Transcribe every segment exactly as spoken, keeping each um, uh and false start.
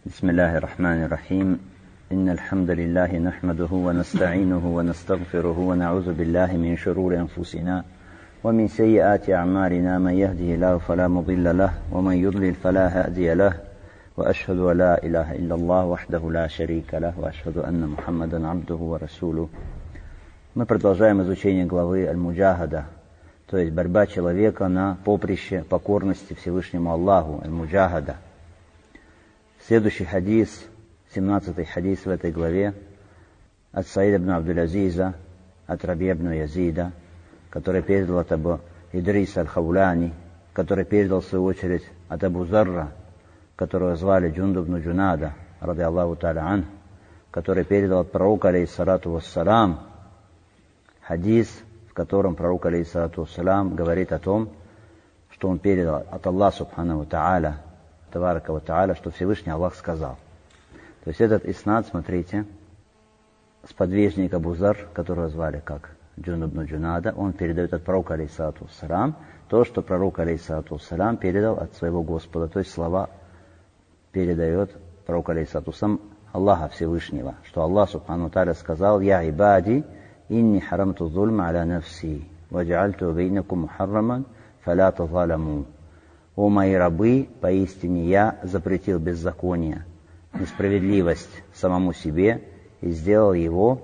بسم الله الرحمن الرحيم إن الحمد لله نحمده ونستعينه ونستغفره ونعوذ بالله من شرور أنفسنا ومن سيئات أعمالنا من يهده الله فلا مضل له ومن يضلل فلا هادي له وأشهد أن لا إله إلا الله وحده لا شريك له وأشهد أن محمدا عبده ورسوله. Мы продолжаем изучение главы Аль-Муджахада, то есть борьба человека на поприще покорности Всевышнему Аллаху, Аль-Муджахада. Следующий хадис, семнадцатый хадис в этой главе, от Саида ибн Абдул-Азиза, от Раби ибн Язида, который передал от Абу Идриса аль-Хауляни, который передал в свою очередь от Абу Зарра, которого звали Джунду ибн Джунада, ради Аллаху та'аля ан, который передал от пророка, алейхиссалату вассалам, хадис, в котором пророк, алейхиссалату вассалам, говорит о том, что он передал от Аллаха субхану ва та'аля, Табарака ва та'аля, что Всевышний Аллах сказал. То есть этот иснад, смотрите, сподвижник Абу Зар, которого звали как Джунду ибн Джунада, он передает от пророка, алейхиссалату вассалам, то, что пророк, алейхиссалату вассалам, передал от своего Господа, то есть слова передает пророк, алейхиссалату вассалам, Аллаха Всевышнего, что Аллах субхану ва та'аля сказал: «Я ибади, инни харамту зульма аля нафси, ваджаальту бейнакум мухарраман, фаля тазаламу». «О мои рабы, поистине я запретил беззаконие, несправедливость самому себе и сделал его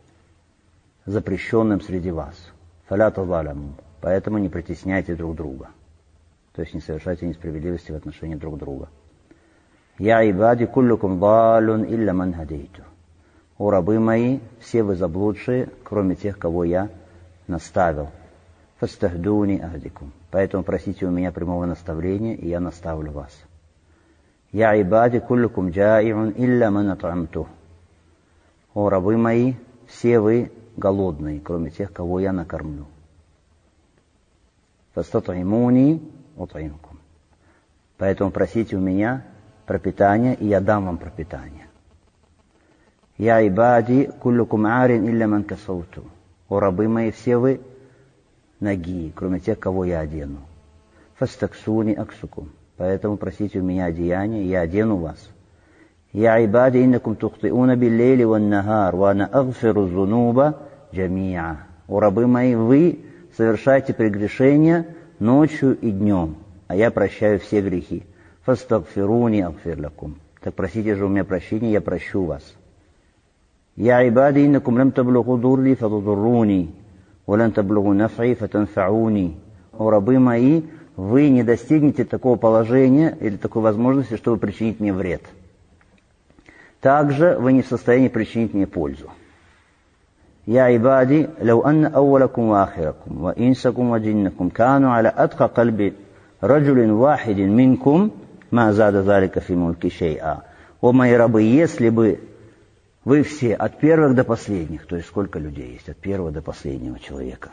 запрещенным среди вас. Фаля тазаламу». Поэтому не притесняйте друг друга, то есть не совершайте несправедливости в отношении друг друга. «Я ибади куллукум далун илля ман хадейту». «О рабы мои, все вы заблудшие, кроме тех, кого я наставил. Фастахдуни ахдикум». Поэтому просите у меня прямого наставления, и я наставлю вас. «Я ибади куллукум джаи'ун илля ман ат'амту». «О рабы мои, все вы голодные, кроме тех, кого я накормлю. Фастат'имуни ут'имкум». Поэтому просите у меня пропитание, и я дам вам пропитание. «Я ибади куллукум арин илля ман касауту». «О рабы мои, все вы ноги, кроме тех, кого я одену. Фастаксуни аксукум». Поэтому просите у меня одеяния, и я одену вас. «Я ибади иннакум тухтиуна биллейли ван нахар, ва ана агфиру зунуба джамиа». «О рабы мои, вы совершаете прегрешения ночью и днем, а я прощаю все грехи. Фастагфируни агфир лакум». Так просите же у меня прощения, я прощу вас. «Я ибади иннакум лам таблугу дурри фатудурруни, валан таблугу наф'и фатанфa'уни». «О рабы мои, вы не достигнете такого положения или такой возможности, чтобы причинить мне вред. Также вы не в состоянии причинить мне пользу». «Я ибади, лау анна ауалакум ва ахиракум, ва инсакум ва джиннакум, кану аля атха кальби раджулин вахидин минкум, ма зада залика фи мульки шей'a». «О мои рабы, если бы вы все, от первых до последних», то есть сколько людей есть, от первого до последнего человека,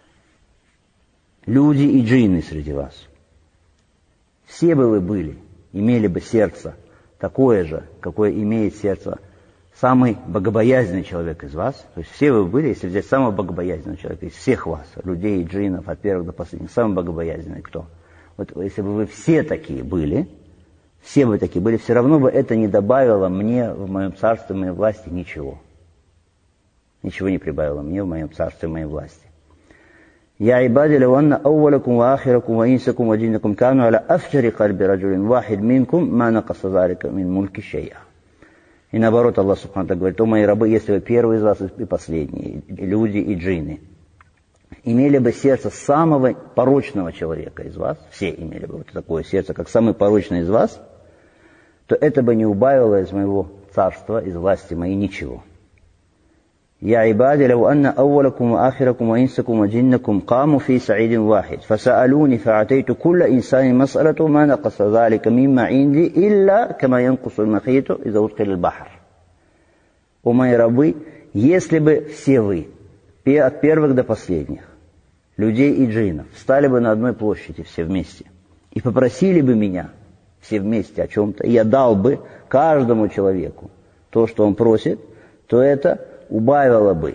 люди и джинны среди вас, все бы вы были, имели бы сердце такое же, какое имеет сердце самый богобоязненный человек из вас, то есть все вы были, если взять самого богобоязненного человека из всех вас, людей и джиннов, от первых до последних, самый богобоязненный кто? Вот если бы вы все такие были, все бы такие были, все равно бы это не добавило мне в моем царстве, в моей власти ничего. Ничего не прибавило мне в моем царстве, в моей власти. «Я ибади лау анна ауалакум ва ахиракум ва инсакум ва джиннакум кану аля афджари кальби раджулин вахид минкум, ма накаса залика мин мульки шей'a». И наоборот, Аллах субхану та'аля говорит: «О мои рабы, если вы первые из вас и последние, и люди и джинны, имели бы сердце самого порочного человека из вас, все имели бы вот такое сердце, как самый порочный из вас, то это бы не убавило из моего царства, из власти моей ничего». «Я ибади лау анна ауалакум ва ахиракум ва инсакум ва джиннакум каму фи саидин вахид, фасаалуни фаатейту кулла инсани мас'алату ма накаса залика мимма инди илля кама янкусу аль-махиту иза удхила аль-бахр». «О мои рабы, если бы все вы, от первых до последних, людей и джиннов, встали бы на одной площади все вместе и попросили бы меня все вместе о чем-то, и я дал бы каждому человеку то, что он просит, то это убавило бы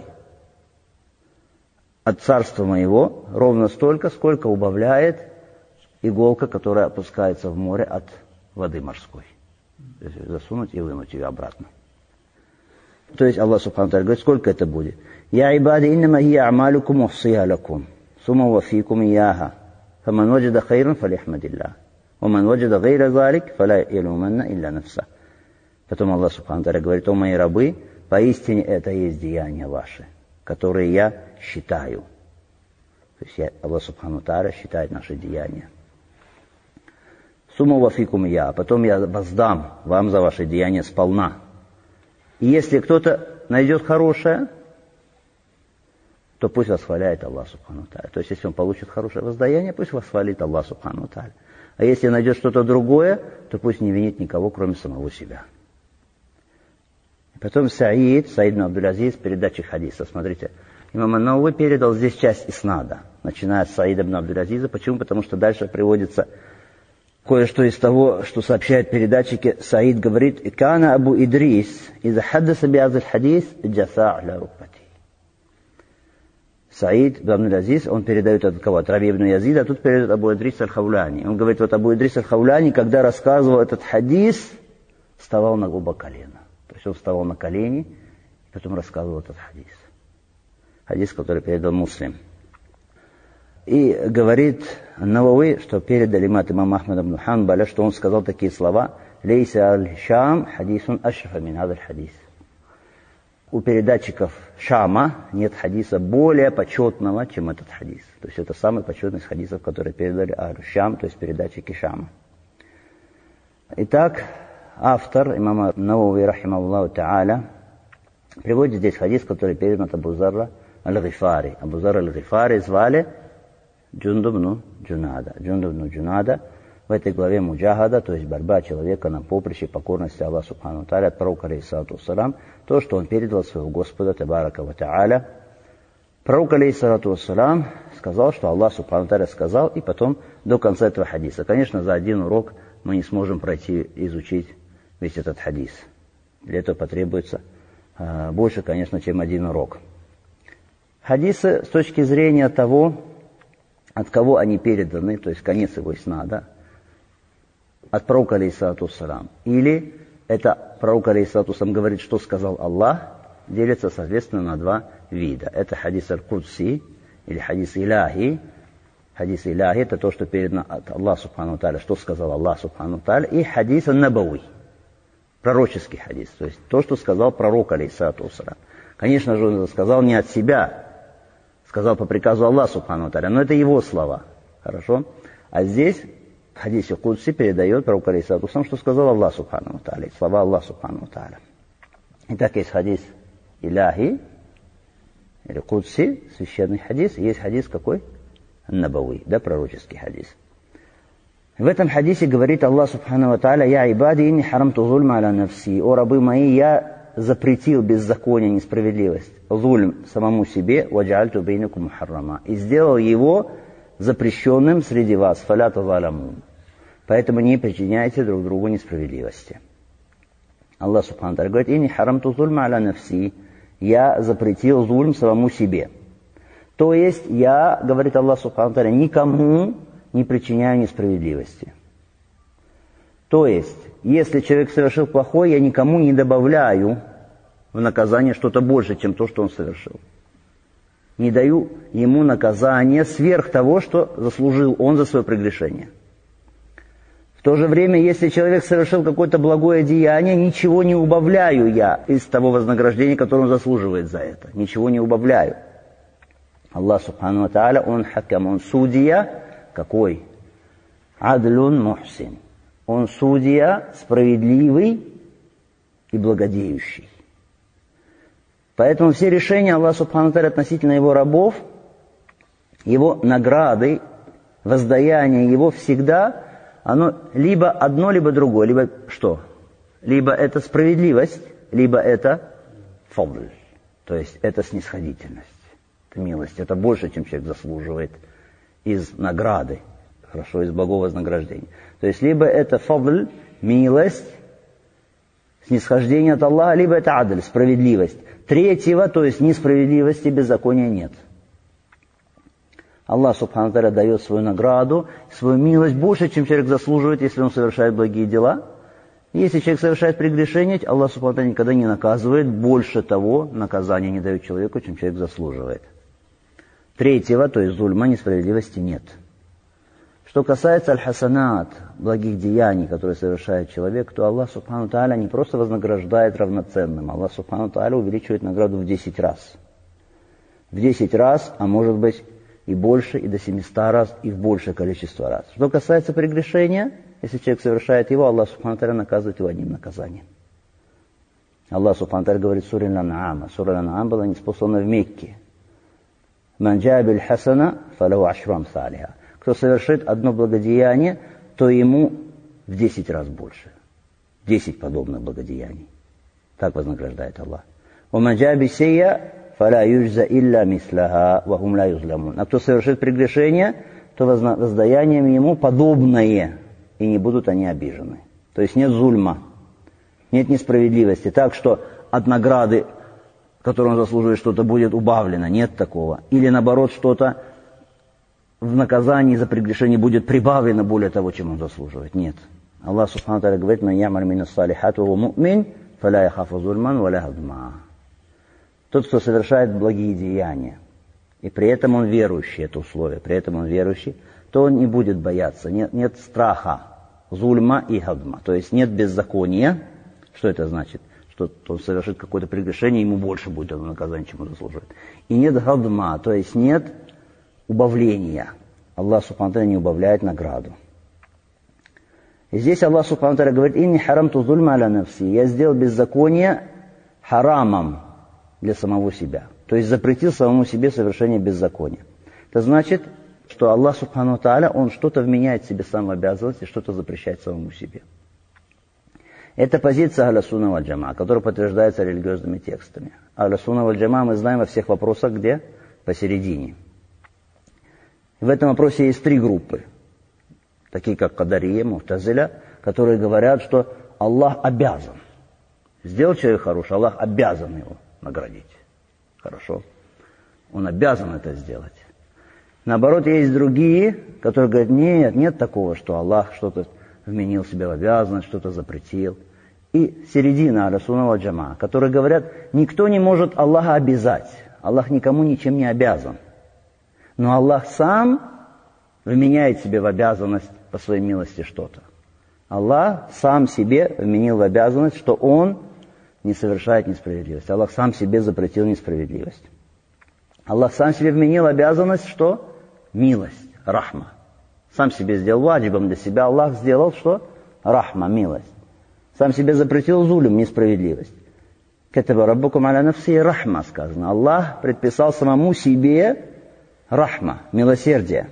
от царства моего ровно столько, сколько убавляет иголка, которая опускается в море от воды морской. Засунуть и вынуть ее обратно. То есть Аллах Субхану ва Тааля говорит, сколько это будет? «Я ибади иннама хия амалюкум ухсиха лакум, сума вафикум ияха, фаман ваджада хайран фалихмадиллах, ваман ваджада гайра залик, фаля илуманна илля нафса». Потом Аллах Субхану ва Тааля говорит, о мои рабы, поистине это есть деяния ваши, которые я считаю. То есть я, Аллах Субхану ва Тааля считает наши деяния. «Сума вафикум ия», потом я воздам вам за ваши деяния сполна. И если кто-то найдет хорошее, то пусть восхваляет Аллах Субхану ва Тааля. То есть, если он получит хорошее воздаяние, пусть восхвалит Аллах Субхану ва Тааля. А если найдет что-то другое, то пусть не винит никого, кроме самого себя. Потом Саид, Саид ибн Абдул-Азиз, передачи хадиса. Смотрите, имам ан-Навави передал здесь часть иснада, начиная с Саида ибн Абдул-Азиза. Почему? Потому что дальше приводится кое-что из того, что сообщают передатчики. Саид говорит, «Кана Абу Идрис, иза хаддаса биазаль хадис, джаса аля рукбати». Саид ибн Абдул-Азиз, он передает от кого? От Раби ибн Язида, а тут передает Абу Идрис аль-Хауляни. Он говорит, вот Абу Идрис аль-Хауляни, когда рассказывал этот хадис, вставал на оба колена. То есть он вставал на колени, и потом рассказывал этот хадис. Хадис, который передал Муслим. И говорит Навави, что передали имам имам Ахмад ибн Ханбаля, что он сказал такие слова: «Лейса аль-Шам хадисун ашрафа мин хадаль хадис». У передатчиков Шама нет хадиса более почетного, чем этот хадис. То есть это самый почетный из хадисов, которые передали аль-Шам, то есть передатчики Шама. Итак, автор, имам Навави, рахимахуллаху та'аля, приводит здесь хадис, который передан от Абу Зарра аль-Гифари. Абу Зарра аль-Гифари звали Джундуб ибн Джунада. Джундуб ибн Джунада в этой главе муджахада, то есть борьба человека на поприще покорности Аллаху Субхану ва Тааля, от пророка алейхиссалату вассалам, то, что он передал своего Господа Табарака ва Тааля. Пророк алейхиссалату вассалам сказал, что Аллах Субхану ва Тааля сказал, и потом до конца этого хадиса. Конечно, за один урок мы не сможем пройти и изучить весь этот хадис. Для этого потребуется э, больше, конечно, чем один урок. Хадисы с точки зрения того, от кого они переданы, то есть конец его иснада, от пророка алейхиссалату вассалам. Или это пророк алейхиссалату вассалам говорит, что сказал Аллах, делится, соответственно, на два вида. Это хадис аль-Кудси или хадис иляхи. Хадис иляхи — это то, что передано от Аллаха Субхану ва Тааля, что сказал Аллах Субхану ва Тааля. И хадис аль-Набави, пророческий хадис, то есть то, что сказал пророк алейхиссалату вассалам. Конечно же, он сказал не от себя, сказал по приказу Аллаха Субхану ва Тааля, но это его слова. Хорошо? А здесь в хадисе Кудси передает пророк алейхиссалату вассалам, что сказал Аллах Субхану ва Тааля, слова Аллаха Субхану ва Тааля. Итак, есть хадис иляхи, или Кудси, священный хадис, и есть хадис какой? Набави, да, пророческий хадис. В этом хадисе говорит Аллах Субхану ва Тааля: «Я ибади инни харамту зульма аля нафси». О рабы мои, я запретил беззаконие, несправедливость, зульм самому себе, ваджальту бейнакум мухаррама, и сделал его запрещенным среди вас, фаля тазалямун. Поэтому не причиняйте друг другу несправедливости. Аллах Субхану ва Тааля говорит: «Инни харамту зульма аля нафси». Я запретил зульм самому себе. То есть я, говорит Аллах Субхану ва Тааля, никому не причиняю несправедливости. То есть, если человек совершил плохое, я никому не добавляю в наказание что-то больше, чем то, что он совершил. Не даю ему наказание сверх того, что заслужил он за свое прегрешение. В то же время, если человек совершил какое-то благое деяние, ничего не убавляю я из того вознаграждения, которое он заслуживает за это. Ничего не убавляю. Аллах Субхану ва Тааля, он хакам, он судья. Какой? Адлун мухсин. Он судья справедливый и благодеющий. Поэтому все решения Аллаха Субхану ва Тааля относительно его рабов, его награды, воздаяние его всегда, оно либо одно, либо другое. Либо что? Либо это справедливость, либо это фадль. То есть это снисходительность, это милость. Это больше, чем человек заслуживает из награды, хорошо, из благого вознаграждения. То есть либо это фадль, милость, снисхождение от Аллаха, либо это адль, справедливость. Третьего, то есть несправедливости, беззакония нет. Аллах Субхану ва Тааля дает свою награду, свою милость больше, чем человек заслуживает, если он совершает благие дела. Если человек совершает прегрешение, Аллах субхану ва тааля никогда не наказывает, больше того, наказания не дает человеку, чем человек заслуживает. Третьего, то есть зульма, несправедливости нет. Что касается аль-хасанат, благих деяний, которые совершает человек, то Аллах субхану ва тааля не просто вознаграждает равноценным, Аллах субхану ва тааля увеличивает награду в десять раз. В десять раз, а может быть и больше, и до семиста раз, и в большее количество раз. Что касается прегрешения, если человек совершает его, Аллах субхану ва тааля наказывает его одним наказанием. Аллах субхану ва тааля говорит в суре Аль-Ан'ам. Сура Аль-Ан'ам была ниспослана в Мекке. «Ман джаа биль хасана, фалаху ашру амсалиха». Кто совершит одно благодеяние, то ему в десять раз больше. Десять подобных благодеяний. Так вознаграждает Аллах. «Ваман джаа бисейя, фаля юджза илля мислаха, вахум ла юзламун». А кто совершит прегрешение, то воздаянием ему подобное, и не будут они обижены. То есть нет зульма, нет несправедливости. Так что от награды, которую он заслуживает, что-то будет убавлено. Нет такого. Или наоборот, что-то в наказании за прегрешение будет прибавлено более того, чем он заслуживает. Нет. Аллах субхану ва тааля говорит: «Ман я'маль мина ссалихати ва хуа му'мин, фаля яхафу зульман ва ла хадма». Тот, кто совершает благие деяния, и при этом он верующий, это условие, при этом он верующий, то он не будет бояться, нет, нет страха, зульма и хадма. То есть нет беззакония. Что это значит? Что он совершит какое-то прегрешение, ему больше будет это наказание, чем он заслуживает. И нет хадма, то есть нет убавления. Аллах субхану ва тааля не убавляет награду. И здесь Аллах субхану ва тааля говорит: «Инни харамту зульма аля нафси». Я сделал беззаконие харамом для самого себя. То есть запретил самому себе совершение беззакония. Это значит, что Аллах субхану ва тааля, он что-то вменяет себе сам в обязанности, что-то запрещает самому себе. Это позиция Ахля Сунна валь Джамаа, которая подтверждается религиозными текстами. Ахля Сунна валь Джамаа мы знаем во всех вопросах, где? Посередине. В этом вопросе есть три группы, такие как Кадария, Му'тазиля, которые говорят, что Аллах обязан. Сделал человек хороший, Аллах обязан его наградить. Хорошо? Он обязан это сделать. Наоборот, есть другие, которые говорят: нет, нет такого, что Аллах что-то вменил себе в обязанность, что-то запретил. И середина Ахля Сунна валь Джамаа, которые говорят: никто не может Аллаха обязать. Аллах никому ничем не обязан. Но Аллах сам вменяет себе в обязанность по своей милости что-то. Аллах сам себе вменил в обязанность, что Он не совершает несправедливость. Аллах сам себе запретил несправедливость. Аллах сам себе вменил обязанность, что? Милость, рахма. Сам себе сделал ваджибом для себя. Аллах сделал что? Рахма, милость. Сам себе запретил зулюм, несправедливость. Катаба раббукум аля нафси рахма сказано. Аллах предписал самому себе рахма, милосердие.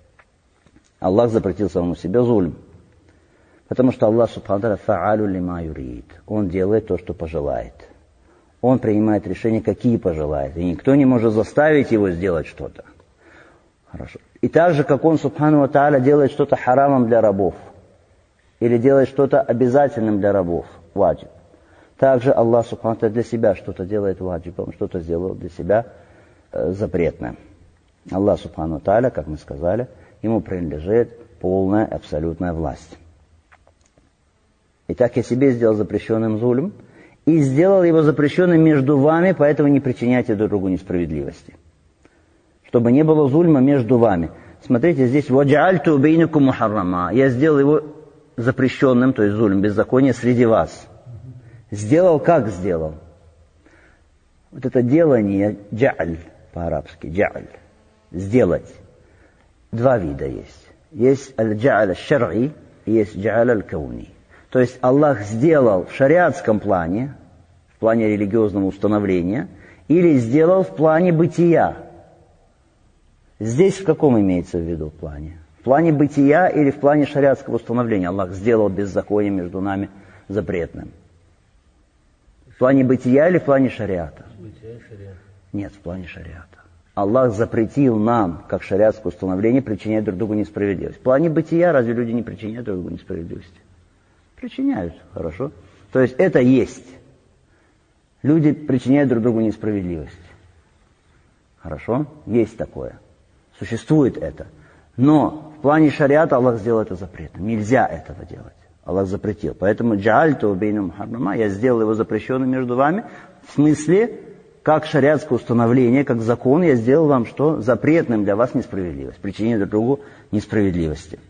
Аллах запретил самому себе зульм. Потому что Аллах субхану ва тааля фа'алю лима юрид. Он делает то, что пожелает. Он принимает решения, какие пожелает. И никто не может заставить его сделать что-то. Хорошо. И так же, как он субхану ва тааля делает что-то харамом для рабов. Или делает что-то обязательным для рабов. Ваджиб. Также Аллах субхану ва тааля для себя что-то делает ваджибом, что-то сделал для себя э, запретным. Аллах субхану ва тааля, как мы сказали, ему принадлежит полная, абсолютная власть. Итак, я себе сделал запрещенным зулем и сделал его запрещенным между вами, поэтому не причиняйте друг другу несправедливости. Чтобы не было зульма между вами. Смотрите, здесь «Ваджаальту бейнакум мухаррама». Я сделал его запрещенным, то есть зулем, беззаконие среди вас. Сделал как сделал? Вот это делание, джа'аль по-арабски, джа'аль. Сделать. Два вида есть. Есть аль-джа'аль аль-шар'и и есть джа'аль аль-кауни. То есть Аллах сделал в шариатском плане, в плане религиозного установления, или сделал в плане бытия. Здесь в каком имеется в виду плане? В плане бытия или в плане шариатского установления Аллах сделал беззаконие между нами запретным? В плане бытия или в плане шариата? Бытия, шариат. Нет, в плане шариата. Аллах запретил нам, как шариатское установление, причинять друг другу несправедливость. В плане бытия разве люди не причиняют друг другу несправедливости? Причиняют, хорошо. То есть это есть. Люди причиняют друг другу несправедливость. Хорошо? Есть такое. Существует это. Но в плане шариата Аллах сделал это запретом. Нельзя этого делать. Аллах запретил. Поэтому джаальту бейнум харрама, я сделал его запрещенным между вами, в смысле, как шариатское установление, как закон, я сделал вам что? Запретным для вас несправедливость, причинение друг другу несправедливости.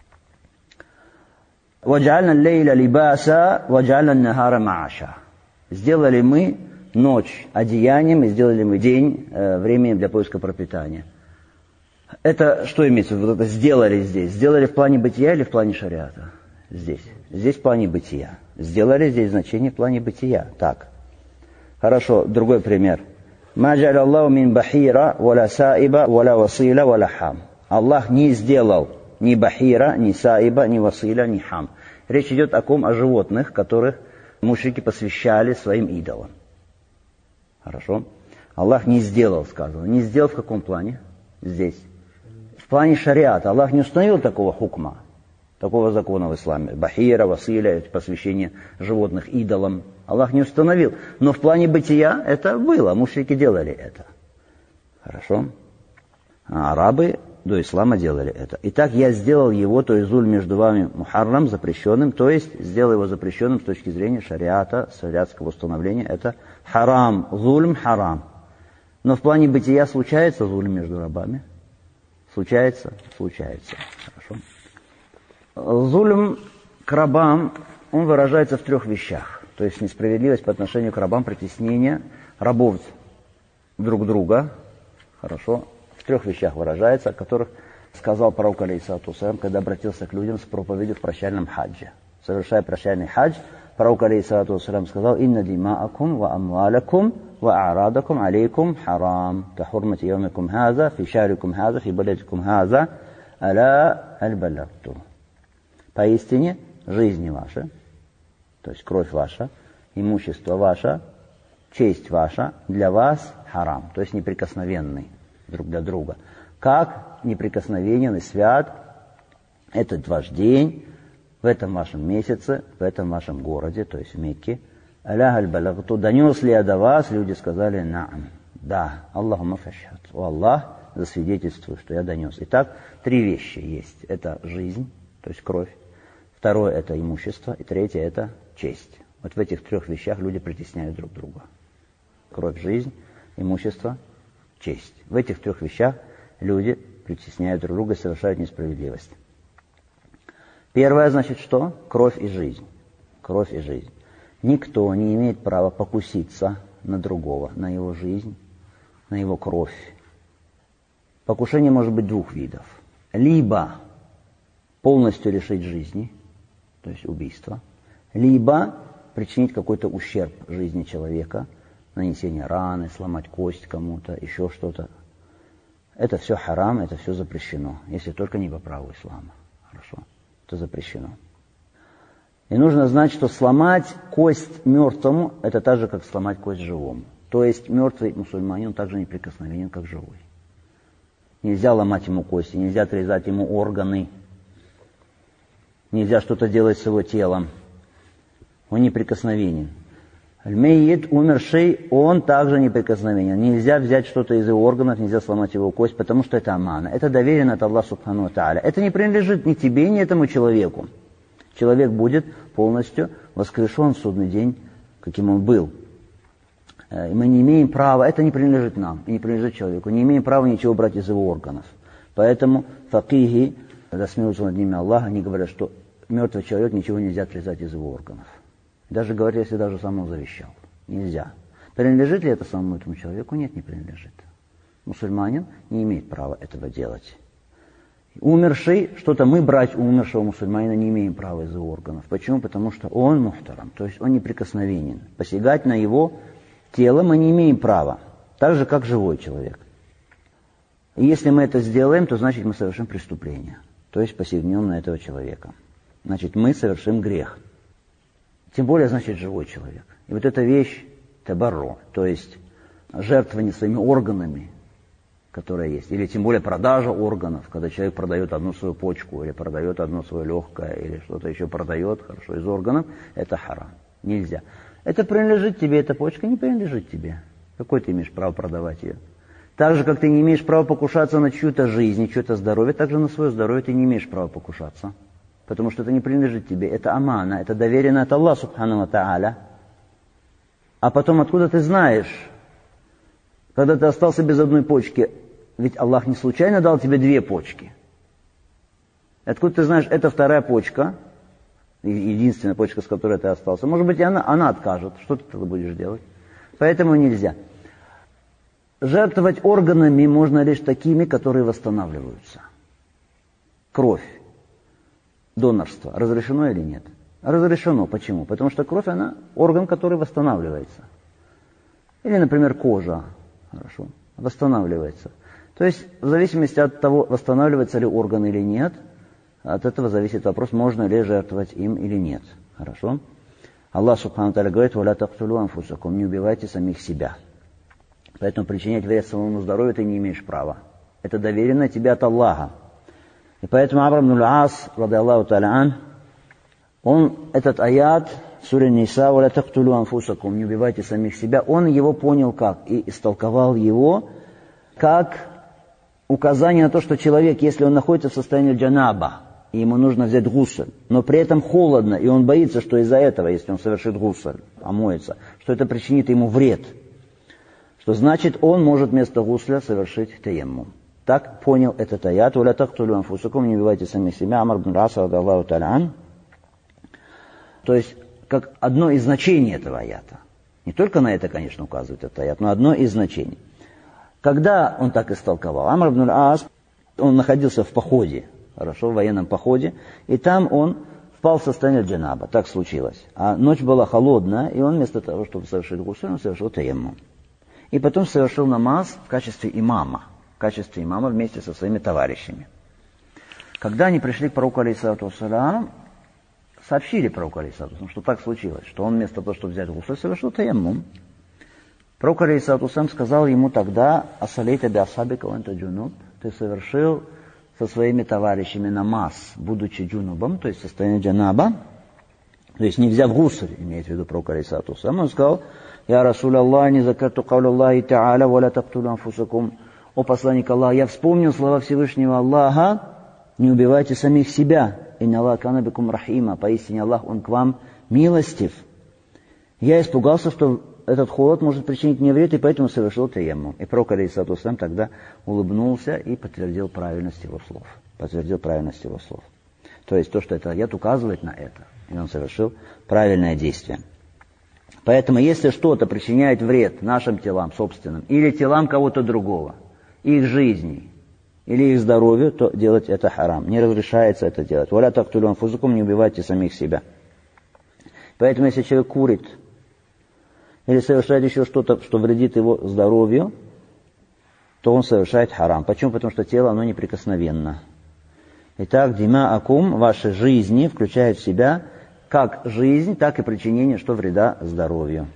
وَجَعَلْنَا اللَّيْلَ لِبَاسًا وَجَعَلْنَا النَّهَارَ مَعَاشًا. Сделали мы ночь одеянием и сделали мы день э, временем для поиска пропитания. Это что имеется в виду? Вот это сделали здесь. Сделали в плане бытия или в плане шариата? Здесь. Здесь в плане бытия. Сделали здесь значение в плане бытия. Так. Хорошо. Другой пример. مَا جَعَلَ اللَّهُ مِنْ بَحِيرَ وَلَا سَائِبَ وَلَا وَصِيلَ وَلَا حَامٍ. Аллах не сделал ни бахира, ни саиба, ни василя, ни хам. Речь идет о ком? О животных, которых мушрики посвящали своим идолам. Хорошо. Аллах не сделал, сказано. Не сделал в каком плане? Здесь. В плане шариата. Аллах не установил такого хукма, такого закона в исламе. Бахира, василя, посвящение животных идолам. Аллах не установил. Но в плане бытия это было. Мушрики делали это. Хорошо. А арабы до ислама делали это. Итак, я сделал его, то есть зуль между вами мухаррам, запрещенным, то есть сделал его запрещенным с точки зрения шариата, шариатского установления. Это харам, зульм харам. Но в плане бытия случается зуль между рабами? Случается? Случается. Хорошо. Зульм к рабам, он выражается в трех вещах. То есть несправедливость по отношению к рабам, притеснение рабов друг друга. Хорошо. В трех вещах выражается, о которых сказал пророк, алейхиссалату вассалям, когда обратился к людям с проповедью в прощальном хаджи. Совершая прощальный хадж, пророк, алейхиссалату вассалям, сказал: «Инна димаакум ва амвалакум ва а'радакум алейкум харам, ка хурмати явмикум хаза, фи шарикум хаза, фи балядикум хаза, аля аль-балягту». Поистине, жизни ваши, то есть кровь ваша, имущество ваше, честь ваша для вас харам, то есть неприкосновенный друг для друга. Как неприкосновенен и свят этот ваш день в этом вашем месяце, в этом вашем городе, то есть в Мекке. Аля аль-балагту, донес ли я до вас? Люди сказали: наам, да, Аллахумма фашхад. О Аллах, засвидетельствую, что я донес. Итак, три вещи есть. Это жизнь, то есть кровь. Второе — это имущество. И третье — это честь. Вот в этих трех вещах люди притесняют друг друга. Кровь, жизнь, имущество, честь. В этих трех вещах люди притесняют друг друга и совершают несправедливость. Первое, значит, что? Кровь и жизнь. Кровь и жизнь. Никто не имеет права покуситься на другого, на его жизнь, на его кровь. Покушение может быть двух видов. Либо полностью лишить жизни, то есть убийство, либо причинить какой-то ущерб жизни человека, нанесение раны, сломать кость кому-то, еще что-то. Это все харам, это все запрещено, если только не по праву ислама. Хорошо, это запрещено. И нужно знать, что сломать кость мертвому — это так же, как сломать кость живому. То есть мертвый мусульманин также неприкосновенен, как живой. Нельзя ломать ему кости, нельзя отрезать ему органы, нельзя что-то делать с его телом. Он неприкосновенен. Аль-Мейит, умерший, он также неприкосновенен. Нельзя взять что-то из его органов, нельзя сломать его кость, потому что это амана. Это доверено от Аллаха Субхану ва Тааля. Это не принадлежит ни тебе, ни этому человеку. Человек будет полностью воскрешен в судный день, каким он был. И мы не имеем права, это не принадлежит нам, и не принадлежит человеку. Не имеем права ничего брать из его органов. Поэтому факихи, когда смеются над ними Аллаха, они говорят, что мертвый человек ничего нельзя отрезать из его органов. Даже говорят, если даже сам он завещал. Нельзя. Принадлежит ли это самому этому человеку? Нет, не принадлежит. Мусульманин не имеет права этого делать. Умерший, что-то мы брать у умершего мусульманина не имеем права из его органов. Почему? Потому что он мухтарам, то есть он неприкосновенен. Посягать на его тело мы не имеем права. Так же, как живой человек. И если мы это сделаем, то значит мы совершим преступление. То есть посягнем на этого человека. Значит, мы совершим грех. Тем более, значит, живой человек. И вот эта вещь табарру, то есть жертвование своими органами, которая есть, или тем более продажа органов, когда человек продает одну свою почку, или продает одно свое легкое, или что-то еще продает, хорошо, из органов, это харам. Нельзя. Это принадлежит тебе, эта почка не принадлежит тебе. Какое ты имеешь право продавать ее? Так же, как ты не имеешь права покушаться на чью-то жизнь, чью-то здоровье, так же на свое здоровье ты не имеешь права покушаться. потому что это не принадлежит тебе, это амана, это доверено от Аллаха субхану ва тааля. А потом откуда ты знаешь, когда ты остался без одной почки, ведь Аллах не случайно дал тебе две почки. Откуда ты знаешь, это вторая почка, единственная почка, с которой ты остался. Может быть, и она, она откажет. Что ты тогда будешь делать? Поэтому нельзя. Жертвовать органами можно лишь такими, которые восстанавливаются. Кровь. Донорство. Разрешено или нет? Разрешено. Почему? Потому что кровь, она орган, который восстанавливается. Или, например, кожа. Хорошо. Восстанавливается. То есть, в зависимости от того, восстанавливается ли орган или нет, от этого зависит вопрос, можно ли жертвовать им или нет. Хорошо? Аллах субхану тааля говорит: «Валя тактулу анфусакум», не убивайте самих себя. Поэтому причинять вред самому здоровью ты не имеешь права. Это доверено тебе от Аллаха. И поэтому Амр ибн аль-Ас, ради Аллаху тааля ан, он этот аят, сура Ниса, «Валя тактулу анфусакум», не убивайте самих себя, он его понял как? И истолковал его как указание на то, что человек, если он находится в состоянии джанаба, и ему нужно взять гусль, но при этом холодно, и он боится, что из-за этого, если он совершит гусль, омоется, что это причинит ему вред, что значит он может вместо гусля совершить таяммум. Так понял этот аят. «Валя тактулу анфусакум», не убивайте самих себя. Амр ибн аль-Ас, ради Аллаху тааля ан. То есть, как одно из значений этого аята. Не только на это, конечно, указывает этот аят, но одно из значений. Когда он так истолковал? Амр ибн аль-Ас, он находился в походе, хорошо, в военном походе, и там он впал в состояние джанаба, так случилось. А ночь была холодная, и он вместо того, чтобы совершить гусуль, он совершил таяммум. И потом совершил намаз в качестве имама, в качестве имама вместе со своими товарищами. Когда они пришли к пророку алейхиссалату вассалям, сообщили пророку алейхиссалату вассалям, что так случилось, что он вместо того, чтобы взять гусуль, совершил таяммум. Пророк алейхиссалату вассалям сказал ему тогда: «Асалейта би асхабика ва анта джунуб», ты совершил со своими товарищами намаз, будучи джунубом, то есть в состоянии джанаба, то есть не взяв гусль, имеет в виду пророк алейхиссалату вассалям. Он сказал: «Я Расул Аллах, не закату кауля Аллахи та'аля, ва ля тактулу анфусакум». О посланник Аллаха, я вспомнил слова Всевышнего Аллаха: не убивайте самих себя. Инна Аллаха кана бикум рахима, поистине Аллах, Он к вам милостив. Я испугался, что этот холод может причинить мне вред, и поэтому совершил таяммум. И пророк алейхиссалату вассалям тогда улыбнулся и подтвердил правильность его слов. Подтвердил правильность его слов. То есть то, что этот аят указывает на это. И он совершил правильное действие. Поэтому если что-то причиняет вред нашим телам собственным, или телам кого-то другого, их жизни, или их здоровью, то делать это харам. Не разрешается это делать. «Валя тактулу анфусакум», не убивайте самих себя. Поэтому если человек курит, или совершает еще что-то, что вредит его здоровью, то он совершает харам. Почему? Потому что тело, оно неприкосновенно. Итак, димаакум, ваши жизни, включают в себя как жизнь, так и причинение, что вреда здоровью.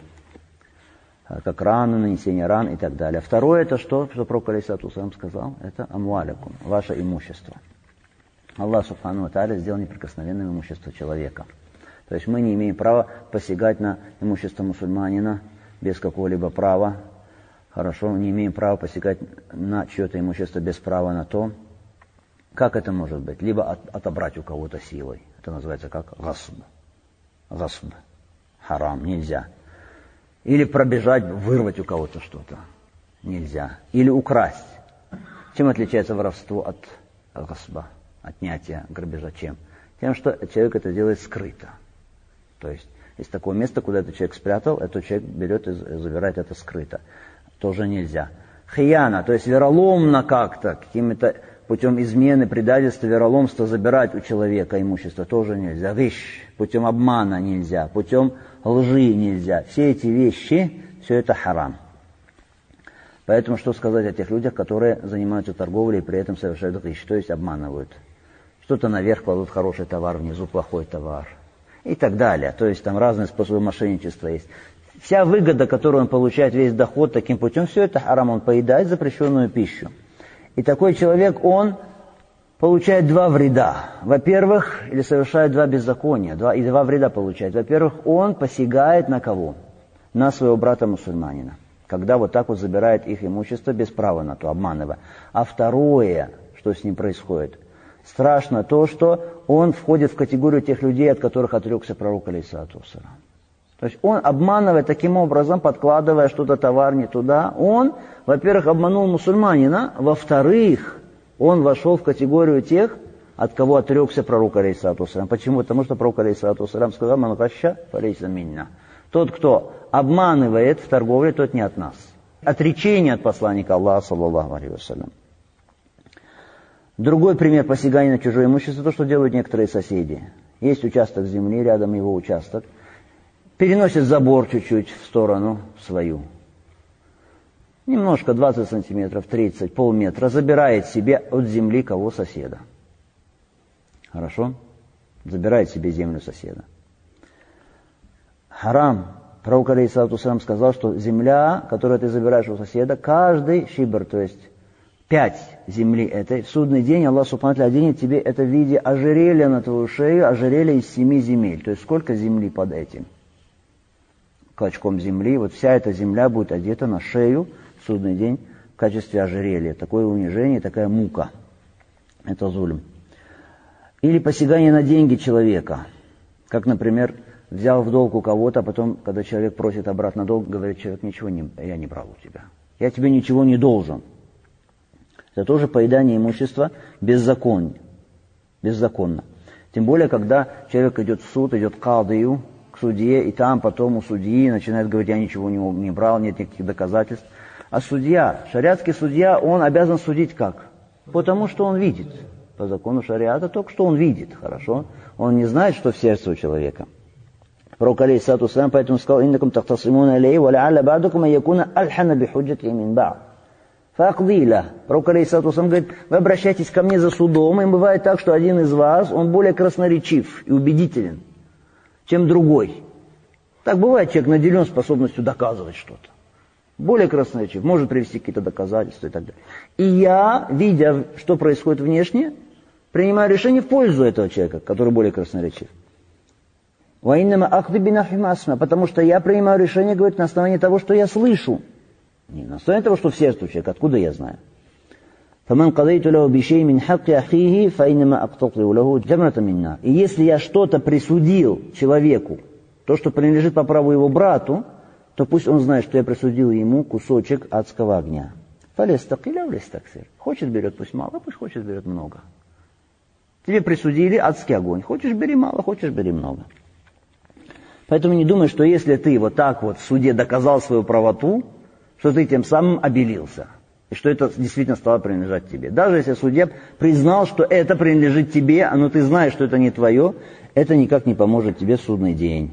Как раны, нанесение ран и так далее. Второе, это что, что пророк алейхиссалату вассалям сказал? Это амвалякум, ваше имущество. Аллах субхану ва тааля сделал неприкосновенным имущество человека. То есть мы не имеем права посягать на имущество мусульманина без какого-либо права. Хорошо, не имеем права посягать на чье-то имущество без права на то. Как это может быть? Либо от, отобрать у кого-то силой. Это называется как гасб. Гасб. Харам. Нельзя. Или пробежать, вырвать у кого-то что-то. Нельзя. Или украсть. Чем отличается воровство от гасба, отнятия, грабежа? Чем? Тем, что человек это делает скрыто. То есть, есть такое место, куда этот человек спрятал, этот человек берет и забирает это скрыто. Тоже нельзя. Хияна, то есть вероломно как-то, какими-то путем измены, предательства, вероломства забирать у человека имущество тоже нельзя. Вещь, путем обмана нельзя, путем лжи нельзя. Все эти вещи, все это харам. Поэтому что сказать о тех людях, которые занимаются торговлей и при этом совершают гиш, то есть обманывают. Что-то наверх кладут хороший товар, внизу плохой товар. И так далее. То есть там разные способы мошенничества есть. Вся выгода, которую он получает, весь доход таким путем, все это харам, он поедает запрещенную пищу. И такой человек, он получает два вреда. Во-первых, или совершает два беззакония, два, и два вреда получает. Во-первых, он посягает на кого? На своего брата-мусульманина. Когда вот так вот забирает их имущество без права на то, обманывая. А второе, что с ним происходит? Страшно то, что он входит в категорию тех людей, от которых отрекся пророк, алейхиссалату вассалам. То есть он, обманывая таким образом, подкладывая что-то товар не туда, он, во-первых, обманул мусульманина, во-вторых, он вошел в категорию тех, от кого отрекся пророк, алейхиссалату вассалам. Почему? Потому что пророк, алейхиссалату вассалам, сказал: «Ман гашша фалейса минна». Тот, кто обманывает в торговле, тот не от нас. Отречение от посланника Аллаха, саллаллаху алейхи вассалям. Другой пример посягания на чужое имущество, то, что делают некоторые соседи. Есть участок земли, рядом его участок. Переносит забор чуть-чуть в сторону свою. Немножко, двадцать сантиметров, тридцать, полметра. Забирает себе от земли кого? Соседа. Хорошо? Забирает себе землю соседа. Харам. Пророк, алейхиссалату вассалам, сказал, что земля, которую ты забираешь у соседа, каждый шибр, то есть пять земли этой, в судный день Аллах субхану ва тааля оденет тебе это в виде ожерелья на твою шею, ожерелья из семи земель. То есть сколько земли под этим? Клочком земли. Вот вся эта земля будет одета на шею в судный день в качестве ожерелья. Такое унижение, такая мука. Это зулм. Или посягание на деньги человека. Как, например, взял в долг у кого-то, а потом, когда человек просит обратно долг, говорит человек: ничего не, я не брал у тебя. Я тебе ничего не должен. Это тоже поедание имущества беззаконно. Беззаконно. Тем более, когда человек идет в суд, идет к кадию, к судье, и там потом у судьи начинает говорить: я ничего не, не брал, нет никаких доказательств. А судья, шариатский судья, он обязан судить как? Потому что он видит. По закону шариата только что он видит, хорошо? Он не знает, что в сердце у человека. Пророк, алейхиссалату вассалам, поэтому сказал: «Иннакум тахтасимуна алейхи, ва ла'алля ба'дакум ан якуна альхана бихуджати мин ба'д». Фаакдила. Пророк, алейхиссалату вассалам, говорит: вы обращайтесь ко мне за судом, и бывает так, что один из вас, он более красноречив и убедителен, чем другой. Так бывает, человек наделен способностью доказывать что-то. Более красноречив, может привести какие-то доказательства и так далее. И я, видя, что происходит внешне, принимаю решение в пользу этого человека, который более красноречив. Потому что я принимаю решение, говорит, на основании того, что я слышу. Не на основании того, что в сердце у человека, откуда я знаю. И если я что-то присудил человеку, то, что принадлежит по праву его брату, то пусть он знает, что я присудил ему кусочек адского огня. Хочет берет, пусть мало, пусть хочет берет много. Тебе присудили адский огонь. Хочешь бери мало, хочешь бери много. Поэтому не думай, что если ты вот так вот в суде доказал свою правоту, что ты тем самым обелился. И что это действительно стало принадлежать тебе. Даже если судья признал, что это принадлежит тебе, но ты знаешь, что это не твое, это никак не поможет тебе в судный день.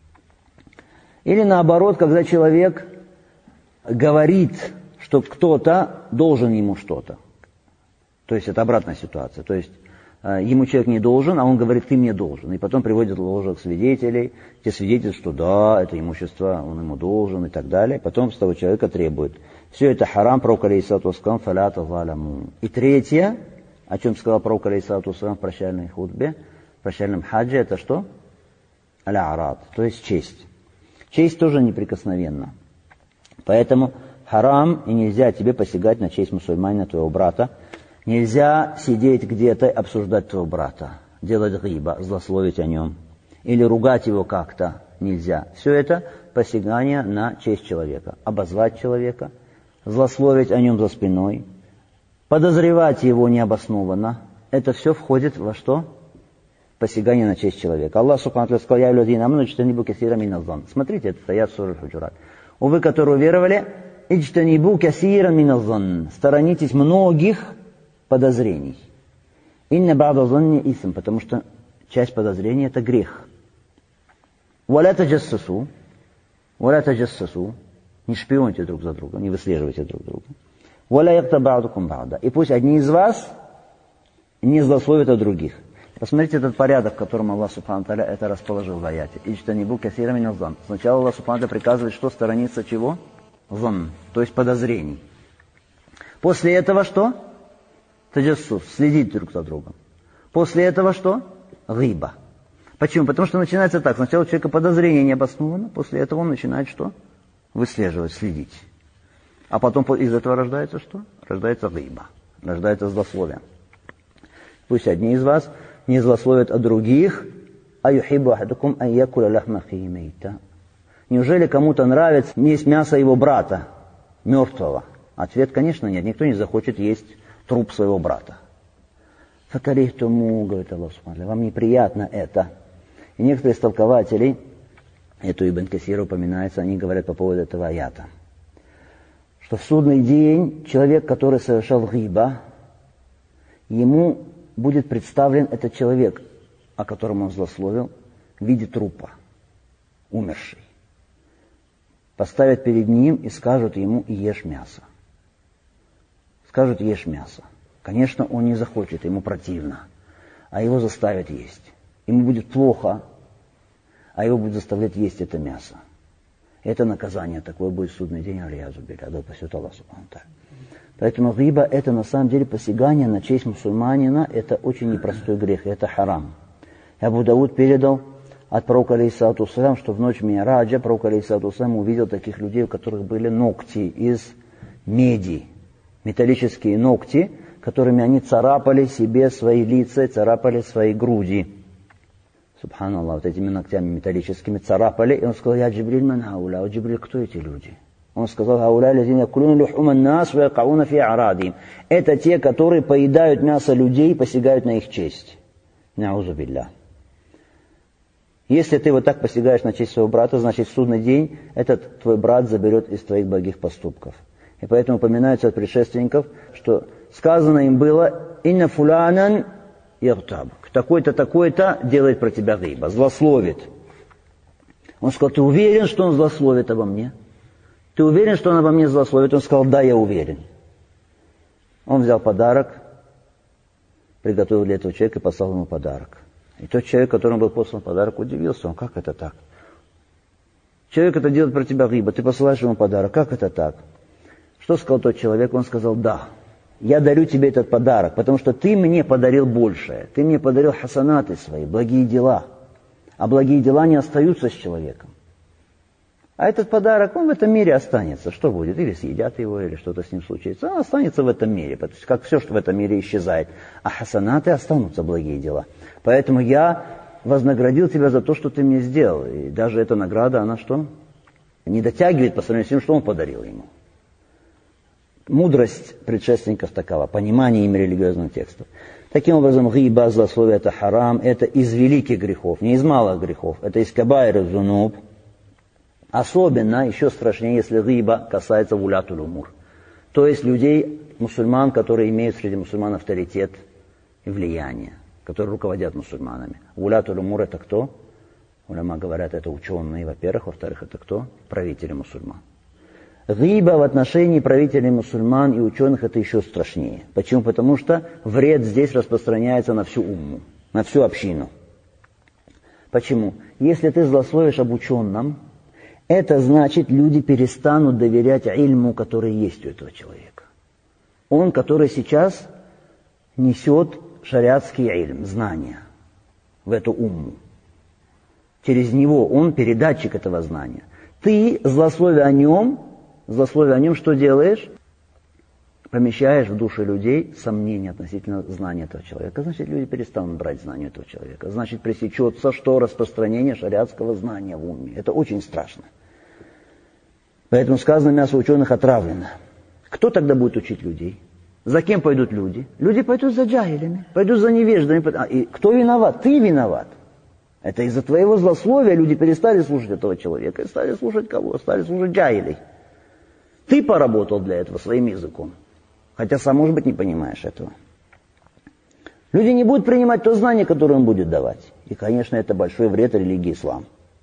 Или наоборот, когда человек говорит, что кто-то должен ему что-то. То есть это обратная ситуация. То есть ему человек не должен, а он говорит: ты мне должен. И потом приводит ложек свидетелей, те свидетели, что да, это имущество он ему должен и так далее. Потом с того человека требует. Все это харам, пророк алейхиссалату вассалам, фаля тазаляму. И третье, о чем сказал пророк алейхиссалату вассалам в прощальной хутбе, в прощальном хаджи, это что? Аля-арад, то есть честь. Честь тоже неприкосновенна. Поэтому харам, и нельзя тебе посягать на честь мусульманина, твоего брата. Нельзя сидеть где-то и обсуждать твоего брата, делать гиба, злословить о нем, или ругать его как-то нельзя. Все это посягание на честь человека. Обозвать человека, злословить о нем за спиной, подозревать его необоснованно. Это все входит во что? Посягание на честь человека. Аллах субхану ва тааля сказал: «Я людей намну, ичтанибу касира мин аззан». Смотрите, это аят сура Худжурат. О вы, которые уверовали, ичтанибу касира мин аззан. Сторонитесь многих подозрений. Инна ба'да занни исм, потому что часть подозрений это грех. Валя таджассасу, валя таджассасу, не шпионьте друг за другом, не выслеживайте друг друга. Валя якта ба'дукум ба'да. И пусть одни из вас не злословят о других. Посмотрите этот порядок, в котором Аллах субхану ва тааля это расположил в аяте. Ичтанибу касира мин аззан. Сначала Аллах субхану ва тааля приказывает, что сторониться чего? Зан, то есть подозрений. После этого что? Таджассус, следить друг за другом. После этого что? Гиба. Почему? Потому что начинается так. Сначала у человека подозрение необоснованно, после этого он начинает что? Выслеживать, следить. А потом из этого рождается что? Рождается гиба. Рождается злословие. Пусть одни из вас не злословит о других. Аюхиббу ахадукум ан якуля лахма ахихи мейта. Неужели кому-то нравится есть мясо его брата, мертвого? Ответ, конечно, нет. Никто не захочет есть труп своего брата. Факарихтуму, говорит Аллах субхану ва тааля, вам неприятно это. И некоторые из толкователей, это Ибн Касир упоминается, они говорят по поводу этого аята, что в судный день человек, который совершал гиба, ему будет представлен этот человек, о котором он злословил, в виде трупа, умерший. Поставят перед ним и скажут ему: ешь мясо. Скажут: ешь мясо. Конечно, он не захочет, ему противно, а его заставят есть. Ему будет плохо, а его будут заставлять есть это мясо. Это наказание, такое будет судный день, аль-язу билля, да упасет Аллах субхану ва тааля. Поэтому гиба — это на самом деле посягание на честь мусульманина, это очень непростой грех, это харам. Абу Дауд передал от пророка алейхиссалату вассалям, что в ночь Ми'раджа пророк алейхиссалату вассалям увидел таких людей, у которых были ногти из меди, металлические ногти, которыми они царапали себе свои лица, царапали свои груди. Субханаллах, вот этими ногтями металлическими царапали. И он сказал: я Джибриль ман хауля. О Джибриль, кто эти люди? Он сказал: хауля лазина якулуна лухума нас ва якауна фи арадим. Это те, которые поедают мясо людей и посягают на их честь. Наузу билля. Если ты вот так посягаешь на честь своего брата, значит в судный день этот твой брат заберет из твоих благих поступков. И поэтому упоминается от предшественников, что сказано им было: инна фуланан ягтаб. Такой-то, такой-то делает про тебя гиба, злословит. Он сказал: ты уверен, что он злословит обо мне? Ты уверен, что он обо мне злословит? Он сказал: да, я уверен. Он взял подарок, приготовил для этого человека и послал ему подарок. И тот человек, которому был послан подарок, удивился. Он: как это так? Человек это делает про тебя гиба, ты посылаешь ему подарок. Как это так? Что сказал тот человек? Он сказал: да, я дарю тебе этот подарок, потому что ты мне подарил большее. Ты мне подарил хасанаты свои, благие дела. А благие дела не остаются с человеком. А этот подарок, он в этом мире останется. Что будет? Или съедят его, или что-то с ним случится. Он останется в этом мире, потому что как все, что в этом мире исчезает. А хасанаты останутся, благие дела. Поэтому я вознаградил тебя за то, что ты мне сделал. И даже эта награда, она что? Не дотягивает по сравнению с тем, что он подарил ему. Мудрость предшественников такова, понимание ими религиозных текстов. Таким образом, гиба, злословие — это харам, это из великих грехов, не из малых грехов, это из кабаир зунуб. Особенно, еще страшнее, если гиба касается вулятуль умур. То есть людей, мусульман, которые имеют среди мусульман авторитет и влияние, которые руководят мусульманами. Вулятуль умур — это кто? Уляма говорят, это ученые, во-первых. Во-вторых, это кто? Правители мусульман. Гиба в отношении правителей мусульман и ученых — это еще страшнее. Почему? Потому что вред здесь распространяется на всю умму, на всю общину. Почему? Если ты злословишь об ученом, это значит, люди перестанут доверять ильму, который есть у этого человека. Он, который сейчас несет шариатский ильм, знания в эту умму. Через него он передатчик этого знания. Ты, злословя о нем, злословие о нем, что делаешь? Помещаешь в души людей сомнения относительно знания этого человека. Значит, люди перестанут брать знания этого человека. Значит, пресечется, что распространение шариатского знания в уме. Это очень страшно. Поэтому сказано, мясо ученых отравлено. Кто тогда будет учить людей? За кем пойдут люди? Люди пойдут за джахилями, пойдут за невеждами. И кто виноват? Ты виноват. Это из-за твоего злословия люди перестали слушать этого человека. И стали слушать кого? Стали слушать джахилей. Ты поработал для этого своим языком. Хотя сам, может быть, не понимаешь этого. Люди не будут принимать то знание, которое он будет давать. И, конечно, это большой вред религии ислам.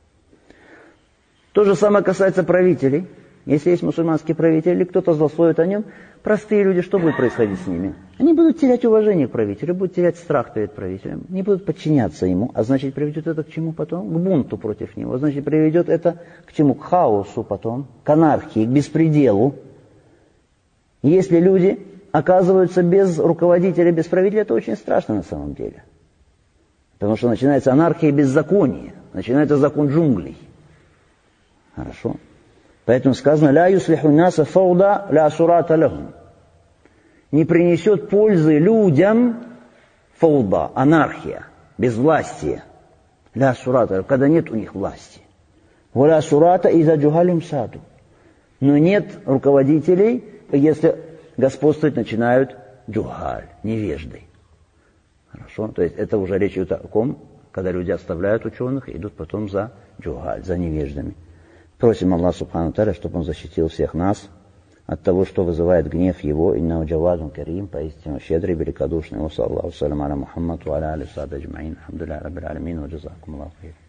То же самое касается правителей. Если есть мусульманский правитель или кто-то злословит о нем, простые люди, что будет происходить с ними? Они будут терять уважение к правителю, будут терять страх перед правителем, не будут подчиняться ему. А значит, приведет это к чему потом? К бунту против него. А значит, приведет это к чему? К хаосу потом, к анархии, к беспределу. Если люди оказываются без руководителя, без правителя, это очень страшно на самом деле. Потому что начинается анархия и беззаконие, начинается закон джунглей. Хорошо. Поэтому сказано: «Ля юслиху наса фауда ля сурата лахум». Не принесет пользы людям фауда, анархия. безвластие. Ля сурата, когда нет у них власти. Валя сурата иза джухалим саду. Но нет руководителей, если господствовать начинают джухаль, невежды. Хорошо? То есть это уже речь идет о ком, когда люди оставляют ученых и идут потом за джухаль, за невеждами. Просим Аллаха Субхану Тааля, чтобы Он защитил всех нас от того, что вызывает гнев Его. Инна джавадун карим, поистину щедрый, великодушный. Ва саллаллаху салям аля Мухаммад ва аля али сахби аджмаин. Алхамдулиллахи раббил алямин ва джазакум Аллаху хайран.